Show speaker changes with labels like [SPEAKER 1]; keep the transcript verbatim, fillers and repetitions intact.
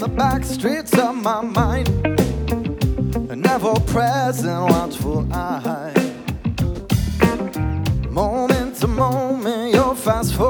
[SPEAKER 1] back streets of my mind, an ever-present watchful eye. Moment to moment, you're fast forward.